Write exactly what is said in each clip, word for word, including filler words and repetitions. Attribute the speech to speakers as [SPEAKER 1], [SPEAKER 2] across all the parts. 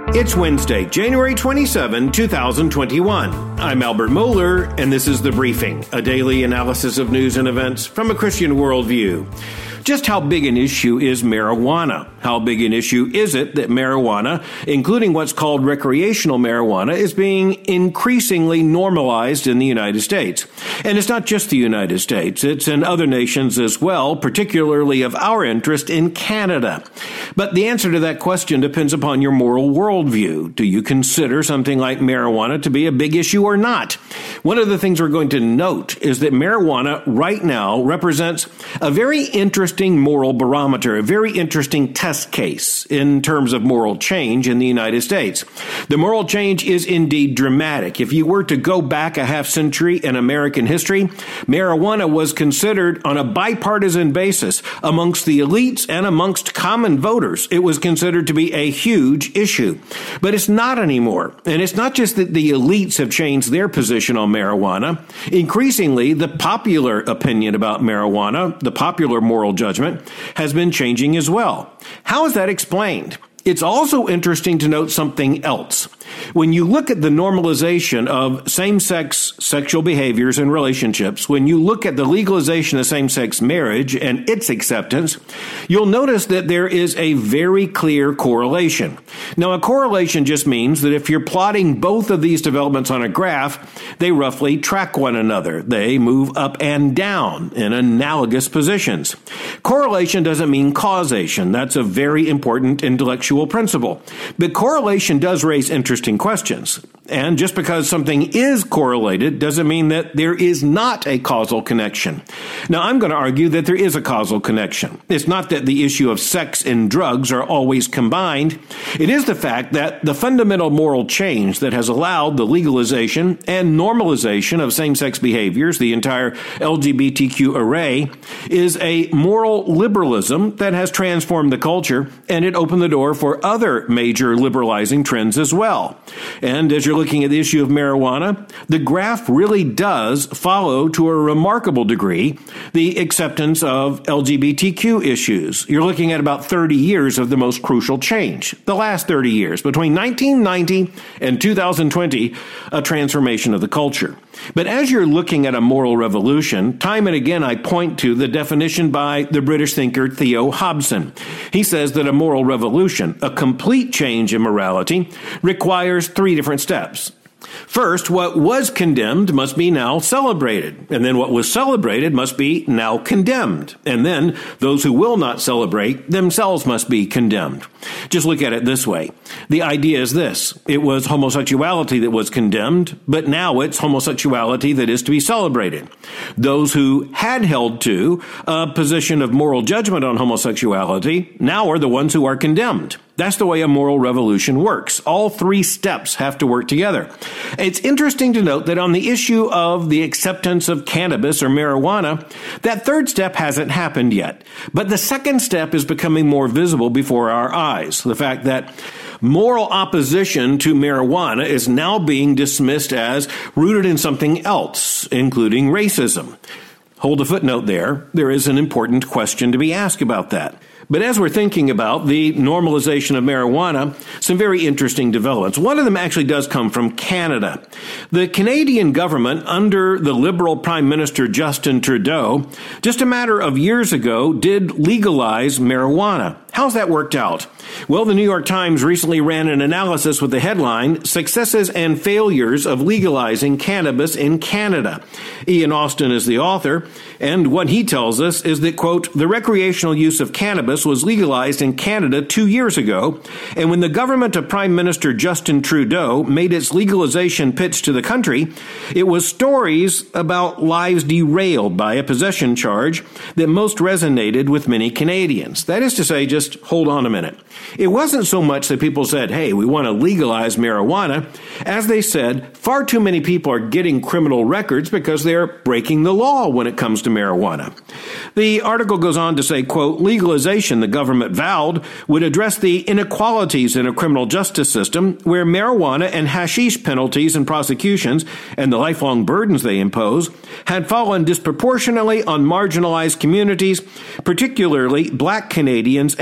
[SPEAKER 1] It's Wednesday, January twenty-seventh, twenty twenty-one. I'm Albert Mohler, and this is The Briefing, a daily analysis of news and events from a Christian worldview. Just how big an issue is marijuana? How big an issue is it that marijuana, including what's called recreational marijuana, is being increasingly normalized in the United States? And it's not just the United States. It's in other nations as well, particularly of our interest in Canada. But the answer to that question depends upon your moral worldview. Do you consider something like marijuana to be a big issue or not? One of the things we're going to note is that marijuana right now represents a very interesting moral barometer, a very interesting test case in terms of moral change in the United States. The moral change is indeed dramatic. If you were to go back a half century in American history, marijuana was considered on a bipartisan basis amongst the elites and amongst common voters. It was considered to be a huge issue. But it's not anymore. And it's not just that the elites have changed their position on marijuana. Increasingly, the popular opinion about marijuana, the popular moral judgment, has been changing as well. How is that explained? It's also interesting to note something else. When you look at the normalization of same-sex sexual behaviors and relationships, when you look at the legalization of same-sex marriage and its acceptance, you'll notice that there is a very clear correlation. Now, a correlation just means that if you're plotting both of these developments on a graph, they roughly track one another. They move up and down in analogous positions. Correlation doesn't mean causation. That's a very important intellectual principle. But correlation does raise interesting questions. And just because something is correlated doesn't mean that there is not a causal connection. Now, I'm going to argue that there is a causal connection. It's not that the issue of sex and drugs are always combined. It is the fact that the fundamental moral change that has allowed the legalization and normalization of same-sex behaviors, the entire L G B T Q array, is a moral liberalism that has transformed the culture, and it opened the door for other major liberalizing trends as well. And as you're looking at the issue of marijuana, the graph really does follow to a remarkable degree the acceptance of L G B T Q issues. You're looking at about thirty years of the most crucial change. The last thirty years, between nineteen ninety and two thousand twenty, a transformation of the culture. But as you're looking at a moral revolution, time and again I point to the definition by the British thinker Theo Hobson. He says that a moral revolution, a complete change in morality, requires three different steps. First, what was condemned must be now celebrated, and then what was celebrated must be now condemned, and then those who will not celebrate themselves must be condemned. Just look at it this way. The idea is this. It was homosexuality that was condemned, but now it's homosexuality that is to be celebrated. Those who had held to a position of moral judgment on homosexuality now are the ones who are condemned. That's the way a moral revolution works. All three steps have to work together. It's interesting to note that on the issue of the acceptance of cannabis or marijuana, that third step hasn't happened yet. But the second step is becoming more visible before our eyes. The fact that moral opposition to marijuana is now being dismissed as rooted in something else, including racism. Hold a footnote there. There is an important question to be asked about that. But as we're thinking about the normalization of marijuana, some very interesting developments. One of them actually does come from Canada. The Canadian government, under the Liberal Prime Minister Justin Trudeau, just a matter of years ago, did legalize marijuana. How's that worked out? Well, the New York Times recently ran an analysis with the headline, Successes and Failures of Legalizing Cannabis in Canada. Ian Austin is the author, and what he tells us is that, quote, the recreational use of cannabis was legalized in Canada two years ago, and when the government of Prime Minister Justin Trudeau made its legalization pitch to the country, it was stories about lives derailed by a possession charge that most resonated with many Canadians. That is to say, just hold on a minute. It wasn't so much that people said, hey, we want to legalize marijuana. As they said, far too many people are getting criminal records because they're breaking the law when it comes to marijuana. The article goes on to say, quote, legalization, the government vowed, would address the inequalities in a criminal justice system where marijuana and hashish penalties and prosecutions and the lifelong burdens they impose had fallen disproportionately on marginalized communities, particularly Black Canadians and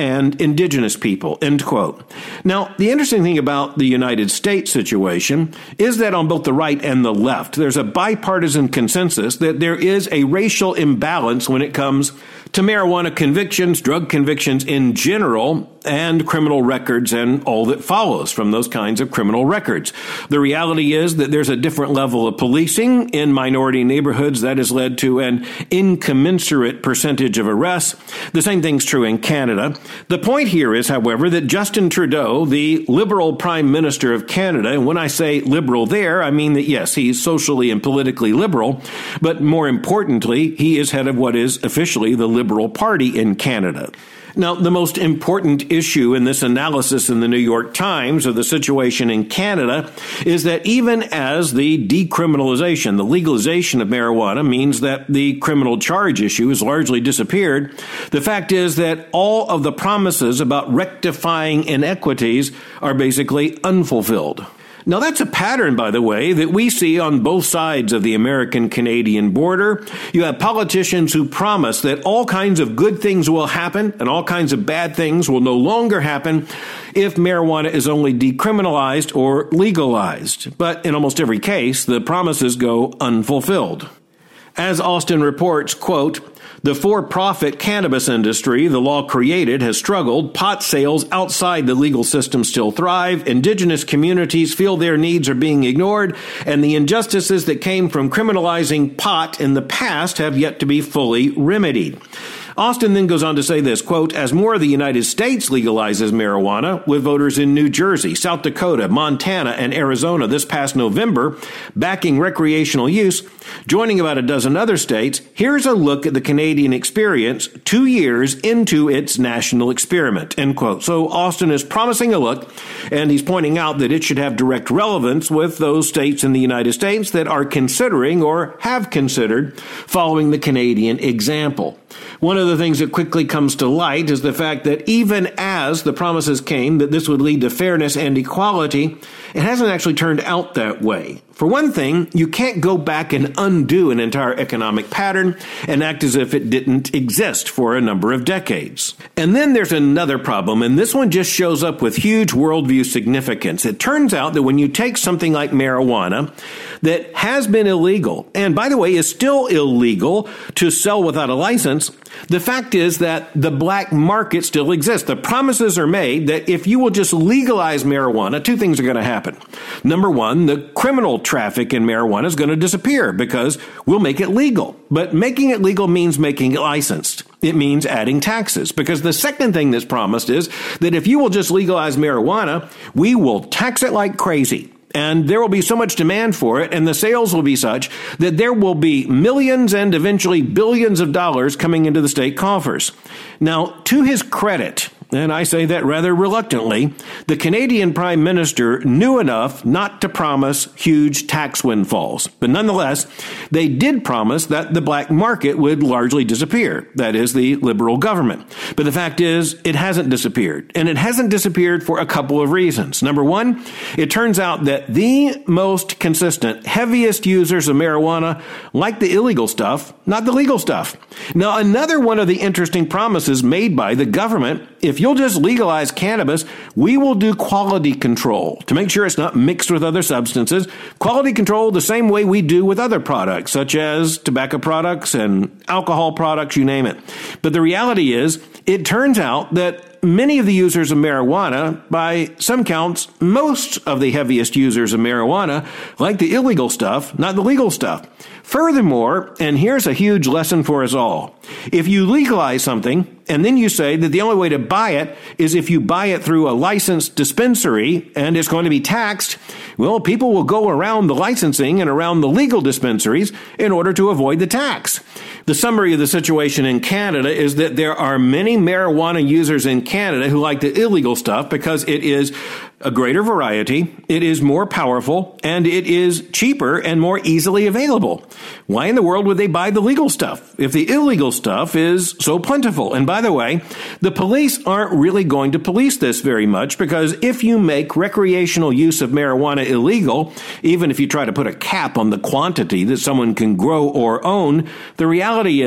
[SPEAKER 1] and indigenous people, end quote. Now, the interesting thing about the United States situation is that on both the right and the left, there's a bipartisan consensus that there is a racial imbalance when it comes to marijuana convictions, drug convictions in general, and criminal records and all that follows from those kinds of criminal records. The reality is that there's a different level of policing in minority neighborhoods that has led to an incommensurate percentage of arrests. The same thing's true in Canada. The point here is, however, that Justin Trudeau, the Liberal Prime Minister of Canada, and when I say liberal there, I mean that, yes, he's socially and politically liberal, but more importantly, he is head of what is officially the Liberal Party in Canada. Now, the most important issue in this analysis in the New York Times of the situation in Canada is that even as the decriminalization, the legalization of marijuana means that the criminal charge issue has largely disappeared, the fact is that all of the promises about rectifying inequities are basically unfulfilled. Now, that's a pattern, by the way, that we see on both sides of the American-Canadian border. You have politicians who promise that all kinds of good things will happen and all kinds of bad things will no longer happen if marijuana is only decriminalized or legalized. But in almost every case, the promises go unfulfilled. As Austin reports, quote, "The for-profit cannabis industry the law created has struggled. Pot sales outside the legal system still thrive. Indigenous communities feel their needs are being ignored, and the injustices that came from criminalizing pot in the past have yet to be fully remedied." Austin then goes on to say this, quote, "As more of the United States legalizes marijuana, with voters in New Jersey, South Dakota, Montana, and Arizona this past November backing recreational use, joining about a dozen other states, here's a look at the Canadian experience two years into its national experiment," end quote. So Austin is promising a look, and he's pointing out that it should have direct relevance with those states in the United States that are considering or have considered following the Canadian example. One of the things that quickly comes to light is the fact that even as the promises came that this would lead to fairness and equality, it hasn't actually turned out that way. For one thing, you can't go back and undo an entire economic pattern and act as if it didn't exist for a number of decades. And then there's another problem, and this one just shows up with huge worldview significance. It turns out that when you take something like marijuana that has been illegal, and by the way, is still illegal to sell without a license, the fact is that the black market still exists. The promises are made that if you will just legalize marijuana, two things are going to happen. Number one, the criminal traffic in marijuana is going to disappear because we'll make it legal. But making it legal means making it licensed. It means adding taxes, because the second thing that's promised is that if you will just legalize marijuana, we will tax it like crazy. And there will be so much demand for it, and the sales will be such that there will be millions and eventually billions of dollars coming into the state coffers. Now, to his credit, and I say that rather reluctantly, the Canadian Prime Minister knew enough not to promise huge tax windfalls. But nonetheless, they did promise that the black market would largely disappear. That is, the Liberal government. But the fact is, it hasn't disappeared. And it hasn't disappeared for a couple of reasons. Number one, it turns out that the most consistent, heaviest users of marijuana like the illegal stuff, not the legal stuff. Now, another one of the interesting promises made by the government, if you'll just legalize cannabis, we will do quality control to make sure it's not mixed with other substances. Quality control the same way we do with other products, such as tobacco products and alcohol products, you name it. But the reality is, it turns out that many of the users of marijuana, by some counts, most of the heaviest users of marijuana, like the illegal stuff, not the legal stuff. Furthermore, and here's a huge lesson for us all, if you legalize something and then you say that the only way to buy it is if you buy it through a licensed dispensary and it's going to be taxed, well, people will go around the licensing and around the legal dispensaries in order to avoid the tax. The summary of the situation in Canada is that there are many marijuana users in Canada who like the illegal stuff because it is a greater variety, it is more powerful, and it is cheaper and more easily available. Why in the world would they buy the legal stuff if the illegal stuff is so plentiful? And by the way, the police aren't really going to police this very much, because if you make recreational use of marijuana illegal, even if you try to put a cap on the quantity that someone can grow or own, the reality is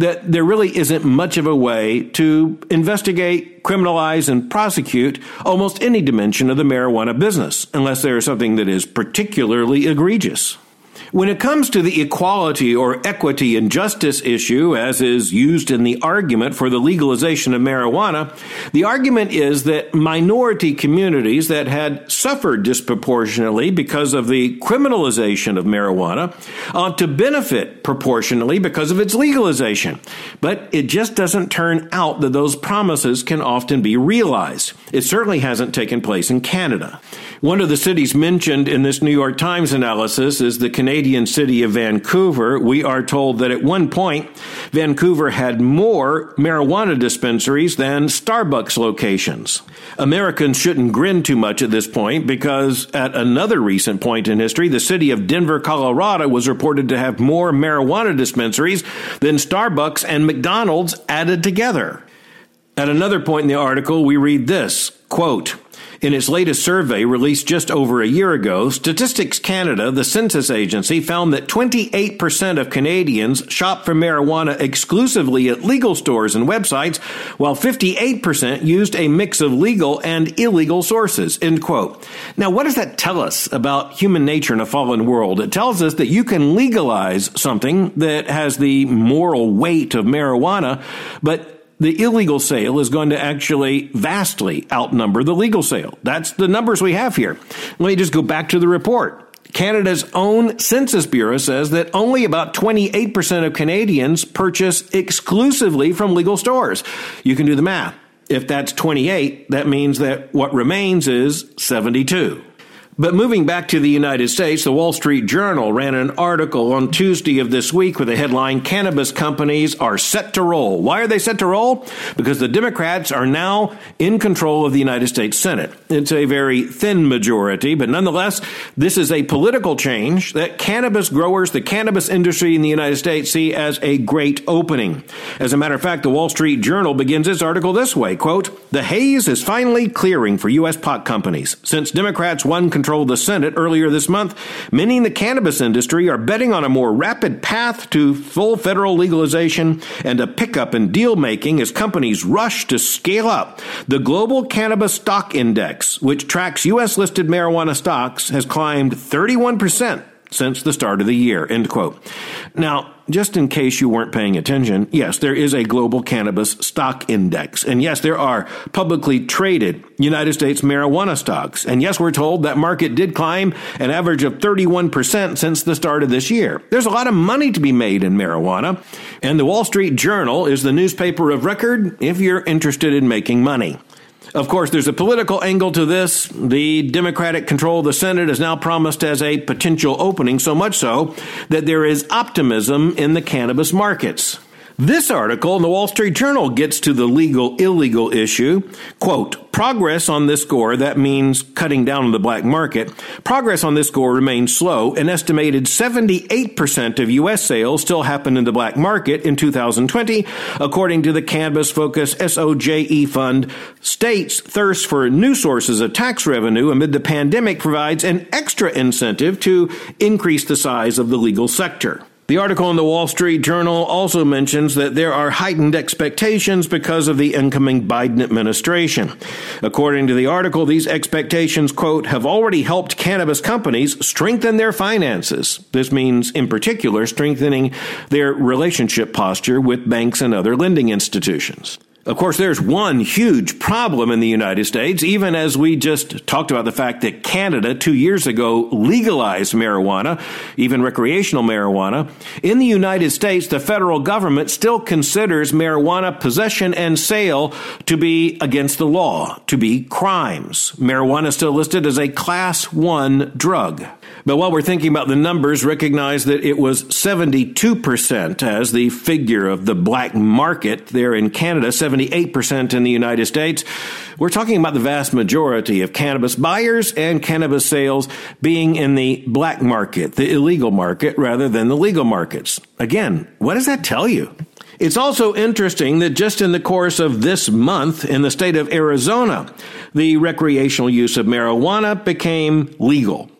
[SPEAKER 1] that there really isn't much of a way to investigate, criminalize, and prosecute almost any dimension of the marijuana business, unless there is something that is particularly egregious. When it comes to the equality or equity and justice issue, as is used in the argument for the legalization of marijuana, the argument is that minority communities that had suffered disproportionately because of the criminalization of marijuana ought to benefit proportionally because of its legalization. But it just doesn't turn out that those promises can often be realized. It certainly hasn't taken place in Canada. One of the cities mentioned in this New York Times analysis is the Canadian city of Vancouver. We are told that at one point, Vancouver had more marijuana dispensaries than Starbucks locations. Americans shouldn't grin too much at this point because at another recent point in history, the city of Denver, Colorado was reported to have more marijuana dispensaries than Starbucks and McDonald's added together. At another point in the article, we read this, quote, in its latest survey released just over a year ago, Statistics Canada, the census agency, found that twenty-eight percent of Canadians shop for marijuana exclusively at legal stores and websites, while fifty-eight percent used a mix of legal and illegal sources, end quote. Now, what does that tell us about human nature in a fallen world? It tells us that you can legalize something that has the moral weight of marijuana, but the illegal sale is going to actually vastly outnumber the legal sale. That's the numbers we have here. Let me just go back to the report. Canada's own Census Bureau says that only about twenty-eight percent of Canadians purchase exclusively from legal stores. You can do the math. If that's twenty-eight, that means that what remains is seventy-two. But moving back to the United States, the Wall Street Journal ran an article on Tuesday of this week with the headline, Cannabis Companies Are Set to Roll. Why are they set to roll? Because the Democrats are now in control of the United States Senate. It's a very thin majority, but nonetheless, this is a political change that cannabis growers, the cannabis industry in the United States see as a great opening. As a matter of fact, the Wall Street Journal begins its article this way, quote, the haze is finally clearing for U S pot companies. Since Democrats won control controlled the Senate earlier this month, many in the cannabis industry are betting on a more rapid path to full federal legalization and a pickup in deal-making as companies rush to scale up. The Global Cannabis Stock Index, which tracks U S-listed marijuana stocks, has climbed thirty-one percent since the start of the year, end quote. Now, just in case you weren't paying attention, yes, there is a global cannabis stock index. And yes, there are publicly traded United States marijuana stocks. And yes, we're told that market did climb an average of thirty-one percent since the start of this year. There's a lot of money to be made in marijuana. And the Wall Street Journal is the newspaper of record if you're interested in making money. Of course, there's a political angle to this. The Democratic control of the Senate is now promised as a potential opening, so much so that there is optimism in the cannabis markets. This article in the Wall Street Journal gets to the legal-illegal issue. Quote, progress on this score, that means cutting down on the black market, progress on this score remains slow. An estimated seventy-eight percent of U S sales still happen in the black market in two thousand twenty, according to the cannabis-focused S O J E fund. States' thirst for new sources of tax revenue amid the pandemic provides an extra incentive to increase the size of the legal sector. The article in the Wall Street Journal also mentions that there are heightened expectations because of the incoming Biden administration. According to the article, these expectations, quote, have already helped cannabis companies strengthen their finances. This means, in particular, strengthening their relationship posture with banks and other lending institutions. Of course, there's one huge problem in the United States, even as we just talked about the fact that Canada two years ago legalized marijuana, even recreational marijuana. In the United States, the federal government still considers marijuana possession and sale to be against the law, to be crimes. Marijuana is still listed as a class one drug. But while we're thinking about the numbers, recognize that it was seventy-two percent as the figure of the black market there in Canada, seventy-eight percent in the United States. We're talking about the vast majority of cannabis buyers and cannabis sales being in the black market, the illegal market, rather than the legal markets. Again, what does that tell you? It's also interesting that just in the course of this month in the state of Arizona, the recreational use of marijuana became legal.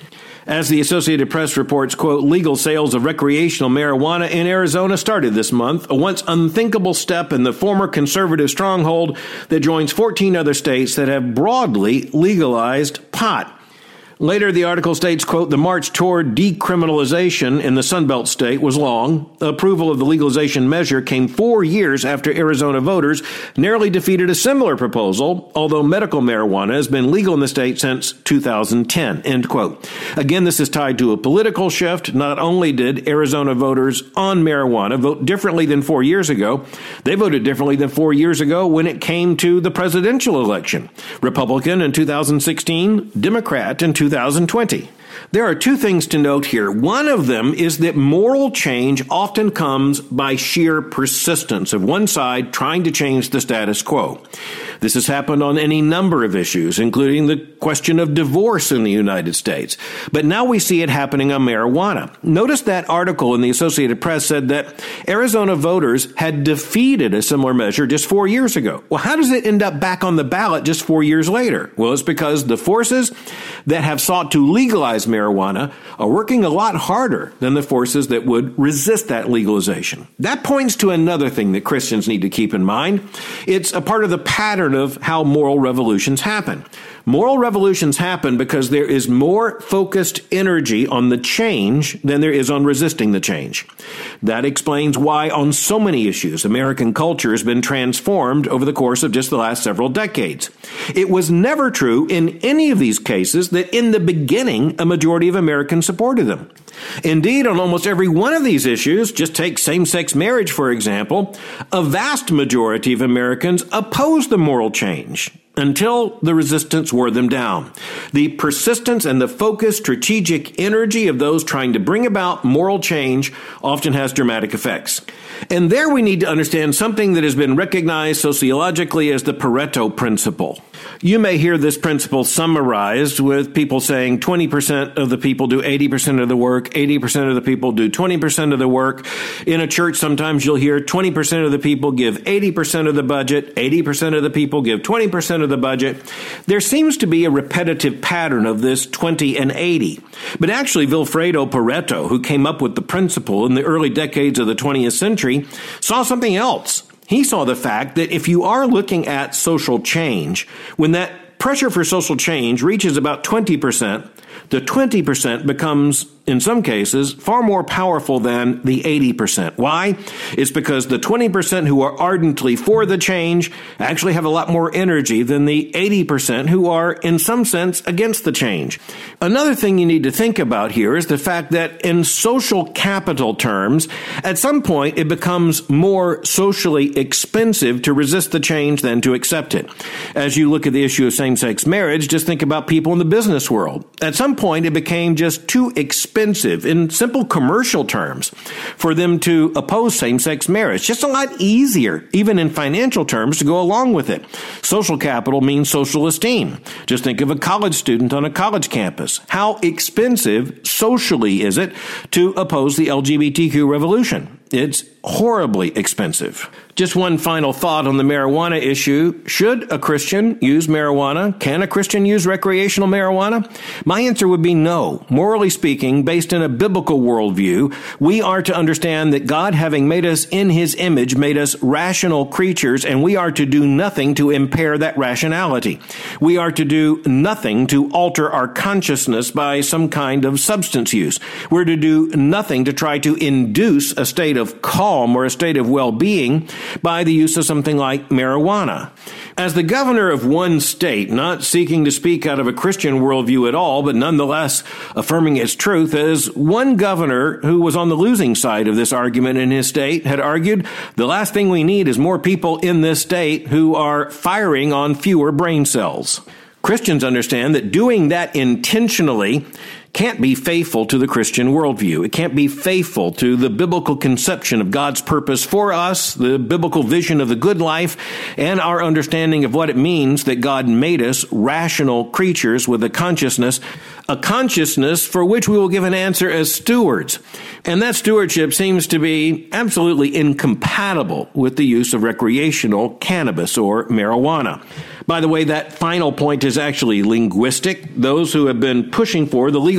[SPEAKER 1] As the Associated Press reports, quote, legal sales of recreational marijuana in Arizona started this month, a once unthinkable step in the former conservative stronghold that joins fourteen other states that have broadly legalized pot. Later, the article states, quote, the march toward decriminalization in the Sunbelt state was long. Approval of the legalization measure came four years after Arizona voters narrowly defeated a similar proposal, although medical marijuana has been legal in the state since two thousand ten, end quote. Again, this is tied to a political shift. Not only did Arizona voters on marijuana vote differently than four years ago, they voted differently than four years ago when it came to the presidential election. Republican in two thousand sixteen, Democrat in two thousand twenty. There are two things to note here. One of them is that moral change often comes by sheer persistence of one side trying to change the status quo. This has happened on any number of issues, including the question of divorce in the United States. But now we see it happening on marijuana. Notice that article in the Associated Press said that Arizona voters had defeated a similar measure just four years ago. Well, how does it end up back on the ballot just four years later? Well, it's because the forces that have sought to legalize marijuana are working a lot harder than the forces that would resist that legalization. That points to another thing that Christians need to keep in mind. It's a part of the pattern of how moral revolutions happen. Moral revolutions happen because there is more focused energy on the change than there is on resisting the change. That explains why on so many issues, American culture has been transformed over the course of just the last several decades. It was never true in any of these cases that in the beginning, a majority of Americans supported them. Indeed, on almost every one of these issues, just take same-sex marriage, for example, a vast majority of Americans opposed the moral change until the resistance wore them down. The persistence and the focused strategic energy of those trying to bring about moral change often has dramatic effects. And there we need to understand something that has been recognized sociologically as the Pareto principle. You may hear this principle summarized with people saying twenty percent of the people do eighty percent of the work, eighty percent of the people do twenty percent of the work. In a church, sometimes you'll hear twenty percent of the people give eighty percent of the budget, eighty percent of the people give twenty percent of the budget. There seems to be a repetitive pattern of this twenty and eighty. But actually, Vilfredo Pareto, who came up with the principle in the early decades of the twentieth century, saw something else. He saw the fact that if you are looking at social change, when that pressure for social change reaches about twenty percent, the twenty percent becomes, in some cases, far more powerful than the eighty percent. Why? It's because the twenty percent who are ardently for the change actually have a lot more energy than the eighty percent who are, in some sense, against the change. Another thing you need to think about here is the fact that in social capital terms, at some point it becomes more socially expensive to resist the change than to accept it. As you look at the issue of same-sex marriage, just think about people in the business world. At some point, it became just too expensive in simple commercial terms for them to oppose same-sex marriage. Just a lot easier, even in financial terms, to go along with it. Social capital means social esteem. Just think of a college student on a college campus. How expensive socially is it to oppose the L G B T Q revolution? It's horribly expensive. Just one final thought on the marijuana issue. Should a Christian use marijuana? Can a Christian use recreational marijuana? My answer would be no. Morally speaking, based in a biblical worldview, we are to understand that God, having made us in his image, made us rational creatures, and we are to do nothing to impair that rationality. We are to do nothing to alter our consciousness by some kind of substance use. We're to do nothing to try to induce a state of calm or a state of well-being by the use of something like marijuana. As the governor of one state, not seeking to speak out of a Christian worldview at all, but nonetheless affirming its truth, as one governor who was on the losing side of this argument in his state had argued, the last thing we need is more people in this state who are firing on fewer brain cells. Christians understand that doing that intentionally can't be faithful to the Christian worldview. It can't be faithful to the biblical conception of God's purpose for us, the biblical vision of the good life, and our understanding of what it means that God made us rational creatures with a consciousness, a consciousness for which we will give an answer as stewards. And that stewardship seems to be absolutely incompatible with the use of recreational cannabis or marijuana. By the way, that final point is actually linguistic. Those who have been pushing for the legalization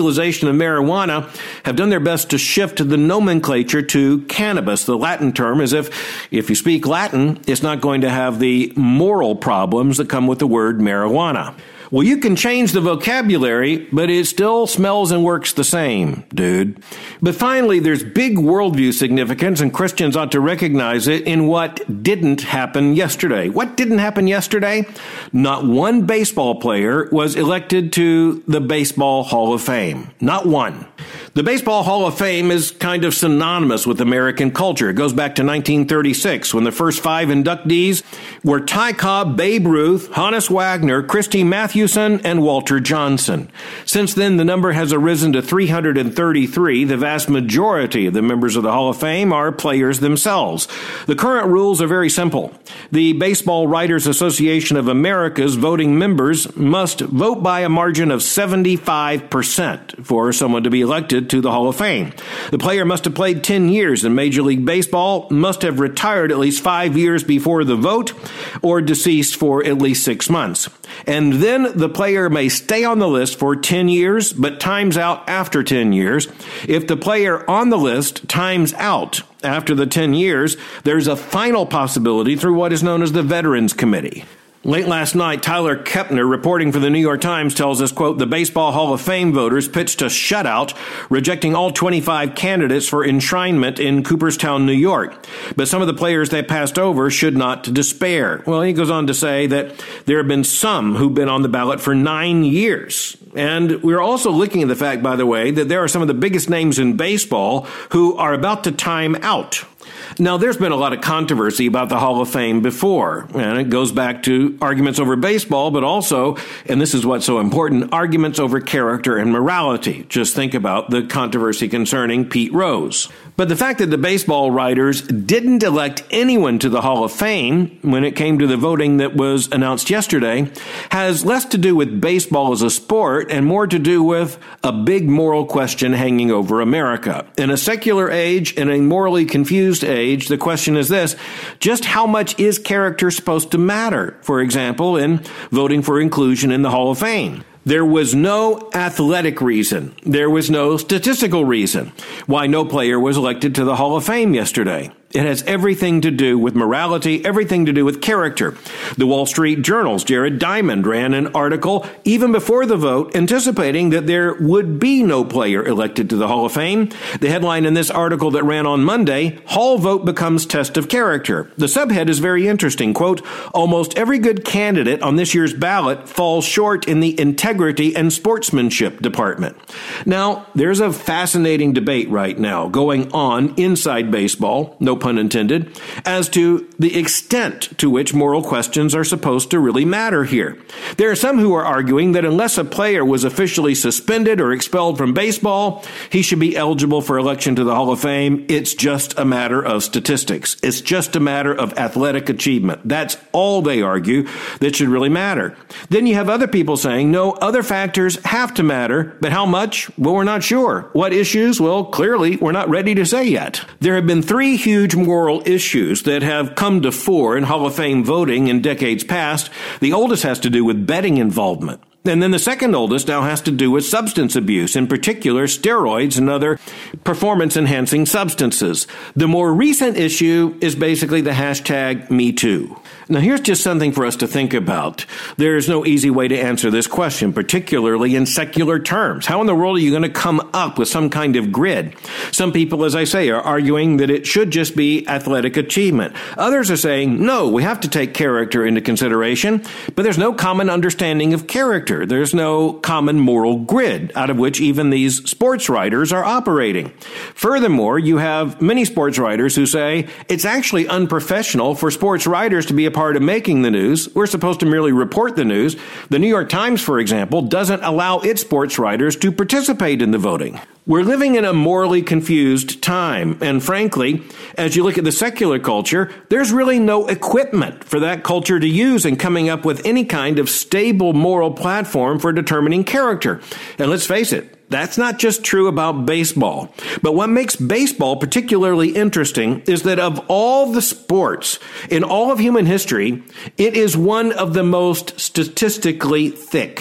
[SPEAKER 1] legalization of marijuana have done their best to shift the nomenclature to cannabis, the Latin term, as if if you speak Latin, it's not going to have the moral problems that come with the word marijuana. Well, you can change the vocabulary, but it still smells and works the same, dude. But finally, there's big worldview significance, and Christians ought to recognize it in what didn't happen yesterday. What didn't happen yesterday? Not one baseball player was elected to the Baseball Hall of Fame. Not one. The Baseball Hall of Fame is kind of synonymous with American culture. It goes back to nineteen thirty-six, when the first five inductees were Ty Cobb, Babe Ruth, Honus Wagner, Christy Mathewson, and Walter Johnson. Since then, the number has arisen to three hundred thirty-three. The vast majority of the members of the Hall of Fame are players themselves. The current rules are very simple. The Baseball Writers Association of America's voting members must vote by a margin of seventy-five percent for someone to be elected to the Hall of Fame. The player must have played ten years in Major League Baseball, must have retired at least five years before the vote, or deceased for at least six months. And then the player may stay on the list for ten years, but times out after ten years. If the player on the list times out after the ten years, there's a final possibility through what is known as the Veterans Committee. Late last night, Tyler Kepner, reporting for the New York Times, tells us, quote, the Baseball Hall of Fame voters pitched a shutout, rejecting all twenty-five candidates for enshrinement in Cooperstown, New York. But some of the players they passed over should not despair. Well, he goes on to say that there have been some who've been on the ballot for nine years. And we're also looking at the fact, by the way, that there are some of the biggest names in baseball who are about to time out. Now, there's been a lot of controversy about the Hall of Fame before, and it goes back to arguments over baseball, but also, and this is what's so important, arguments over character and morality. Just think about the controversy concerning Pete Rose. But the fact that the baseball writers didn't elect anyone to the Hall of Fame when it came to the voting that was announced yesterday has less to do with baseball as a sport and more to do with a big moral question hanging over America. In a secular age, in a morally confused age, the question is this: just how much is character supposed to matter, for example, in voting for inclusion in the Hall of Fame? There was no athletic reason. There was no statistical reason why no player was elected to the Hall of Fame yesterday. It has everything to do with morality, everything to do with character. The Wall Street Journal's Jared Diamond ran an article even before the vote anticipating that there would be no player elected to the Hall of Fame. The headline in this article that ran on Monday, Hall Vote Becomes Test of Character. The subhead is very interesting. Quote, almost every good candidate on this year's ballot falls short in the integrity and sportsmanship department. Now, there's a fascinating debate right now going on inside baseball, no pun intended, as to the extent to which moral questions are supposed to really matter here. There are some who are arguing that unless a player was officially suspended or expelled from baseball, he should be eligible for election to the Hall of Fame. It's just a matter of statistics. It's just a matter of athletic achievement. That's all they argue that should really matter. Then you have other people saying, no, other factors have to matter, but how much? Well, we're not sure. What issues? Well, clearly, we're not ready to say yet. There have been three huge moral issues that have come to fore in Hall of Fame voting in decades past. The oldest has to do with betting involvement. And then the second oldest now has to do with substance abuse, in particular steroids and other performance-enhancing substances. The more recent issue is basically the hashtag Me Too. Now, here's just something for us to think about. There's no easy way to answer this question, particularly in secular terms. How in the world are you going to come up with some kind of grid? Some people, as I say, are arguing that it should just be athletic achievement. Others are saying, no, we have to take character into consideration, but there's no common understanding of character. There's no common moral grid out of which even these sports writers are operating. Furthermore, you have many sports writers who say it's actually unprofessional for sports writers to be a part of making the news. We're supposed to merely report the news. The New York Times, for example, doesn't allow its sports writers to participate in the voting. We're living in a morally confused time, and frankly, as you look at the secular culture, there's really no equipment for that culture to use in coming up with any kind of stable moral platform for determining character. And let's face it, that's not just true about baseball. But what makes baseball particularly interesting is that of all the sports in all of human history, it is one of the most statistically thick.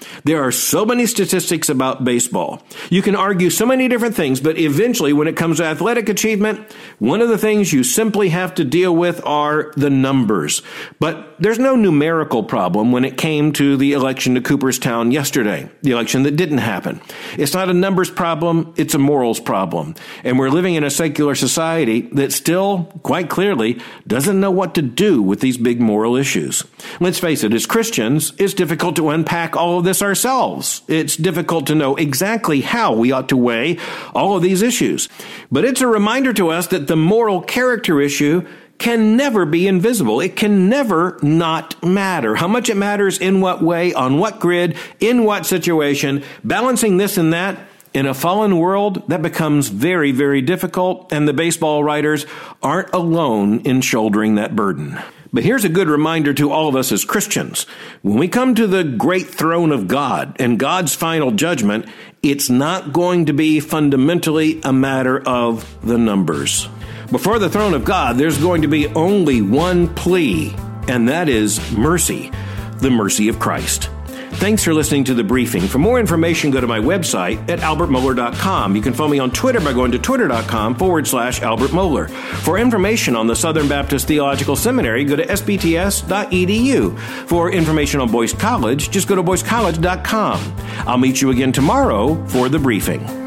[SPEAKER 1] There are so many statistics about baseball. You can argue so many different things, but eventually when it comes to athletic achievement, one of the things you simply have to deal with are the numbers. But there's no numerical problem when it came to the election to Cooperstown yesterday, the election that didn't happen. It's not a numbers problem, it's a morals problem. And we're living in a secular society that still, quite clearly, doesn't know what to do with these big moral issues. Let's face it, as Christians, it's difficult to unpack all of this ourselves. It's difficult to know exactly how we ought to weigh all of these issues. But it's a reminder to us that the moral character issue can never be invisible. It can never not matter. How much it matters, in what way, on what grid, in what situation, balancing this and that. In a fallen world, that becomes very, very difficult, and the baseball writers aren't alone in shouldering that burden. But here's a good reminder to all of us as Christians. When we come to the great throne of God and God's final judgment, it's not going to be fundamentally a matter of the numbers. Before the throne of God, there's going to be only one plea, and that is mercy, the mercy of Christ. Thanks for listening to The Briefing. For more information, go to my website at albert mohler dot com. You can follow me on Twitter by going to twitter.com forward slash Albert Mohler. For information on the Southern Baptist Theological Seminary, go to s b t s dot e d u. For information on Boyce College, just go to boyce college dot com. I'll meet you again tomorrow for The Briefing.